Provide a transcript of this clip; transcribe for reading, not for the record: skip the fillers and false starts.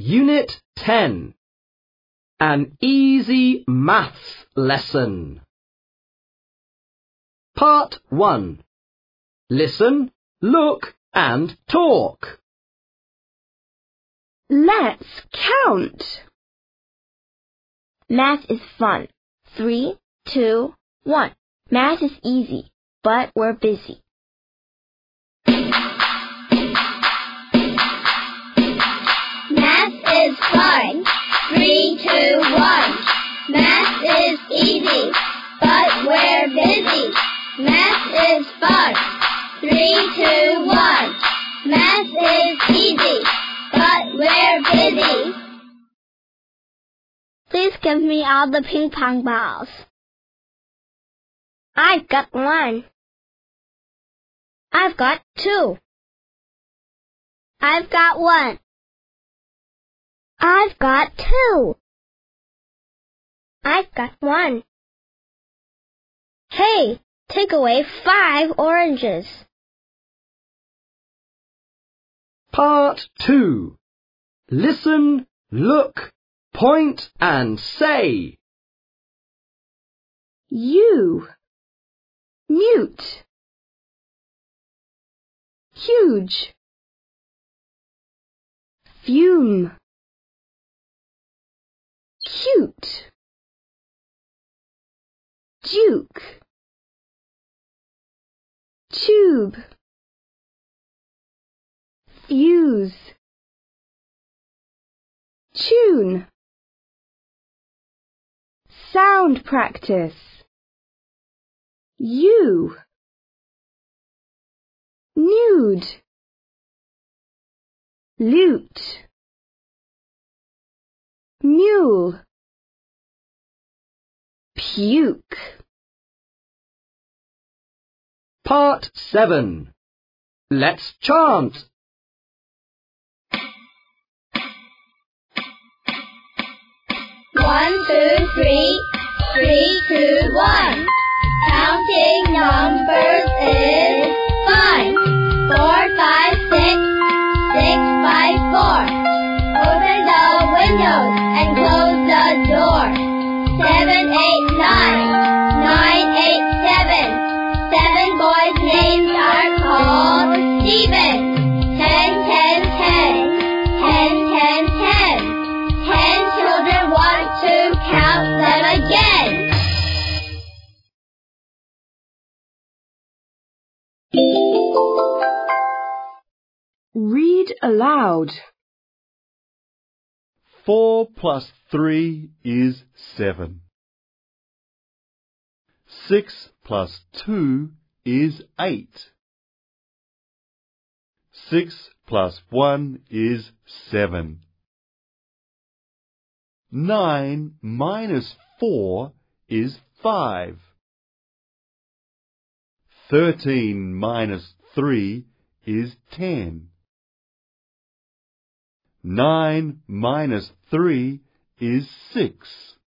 Unit 10. An easy maths lesson. Part 1. Listen, look and talk. Let's count. Math is fun. 3, 2, 1. Math is easy, but we're busy. Math is fun. 3, 2, 1. Math is easy, but we're busy. Math is fun. 3, 2, 1. Math is easy, but we're busy. Please give me all the ping pong balls. I've got 1. I've got 2. I've got 1. I've got 2. I've got 1. Hey, take away 5 oranges. Part 2. Listen, look, point and say. You. Mute. Huge. Fume. Cute. Duke. Tube. Fuse. Tune. Sound practice. You. Nude. Lute. Mule. Puke. Part 7. Let's chant. 1, 2, 3, 3, 2, 1. Counting numbers is fun. 4, 5, 6, 6, 5, 4. Open the windows and close the door. 7, 8, 9, 9, 8, 7. 7 boys' names are called Stephen. 10, 10, 10. 10, 10, 10. 10 children want to count them again. Read aloud. 4 plus 3 is 7. 6 plus 2 is 8. 6 plus 1 is 7. 9 minus 4 is 5. 13 minus 3 is 10. 9 minus 3 is 6.